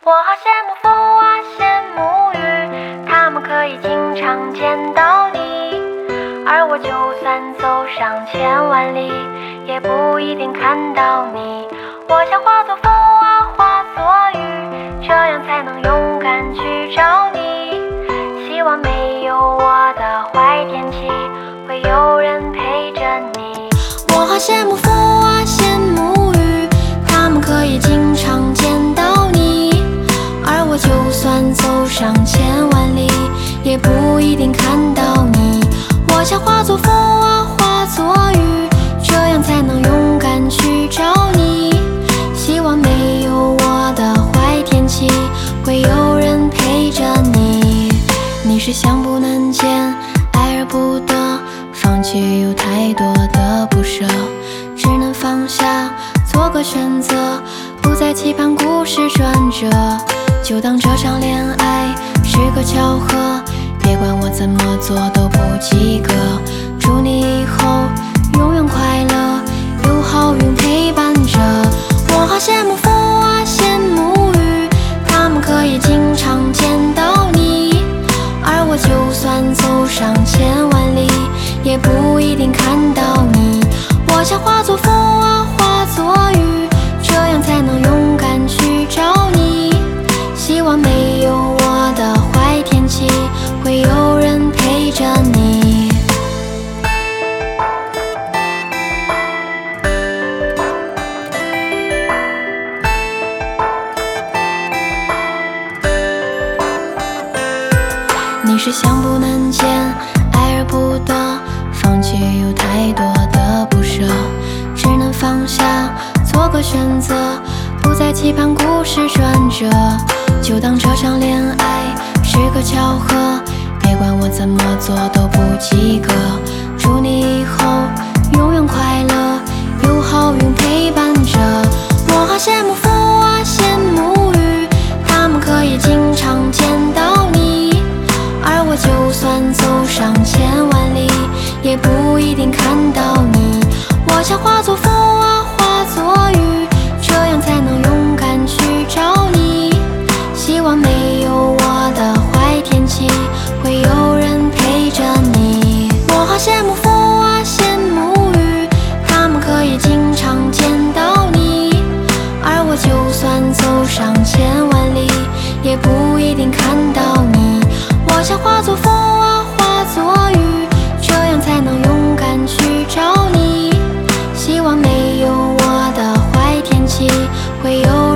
我好羡慕风啊，羡慕雨，它们可以经常见到你。而我就算走上千万里，也不一定看到你。我想化作风啊，化作雨，这样才能勇敢去找你。希望没有我的坏天气，会有人陪着你。我好羡慕风啊，羡慕雨，它们可以经常见到你。而我就算走上千万里，也不一定看到你。我想化作风啊，化作雨，这样才能勇敢去找你。希望没有我的坏天气，会有人陪着你。你是想不能见，爱而不得，放弃有太多的不舍，只能放下，做个选择，不再期盼故事转折。就当这场恋爱是个巧合，别管我怎么做都不及格。祝你以后永远快乐，有好运陪伴着。我好羡慕风啊，羡慕雨，它们可以经常见到你。而我就算走上千万里，也不一定看到你。我想化作风啊，化作雨，这样才能勇敢去找你。希望没有我的坏天气，会有人陪着你。你是想不能见，爱而不得，放弃有太多的不舍，只能放下，做个选择，不再期盼故事转折。就当这场恋爱是个巧合，别管我怎么做都不及格。祝你以后永远快乐，有好运陪伴着。我好羡慕风啊，羡慕雨，它们可以经常见到你。而我就算走上千万里，也不一定看到你。我想化作风啊，化作雨，这样才能勇敢去找你。希望没有我的坏天气，会有人陪着你。我好羡慕风啊，羡慕雨，它们可以经常见到你。而我就算走上千万里，也不一定看到你。我想化作风啊，化作雨，这样才能勇敢去找你。希望没有我的坏天气，会有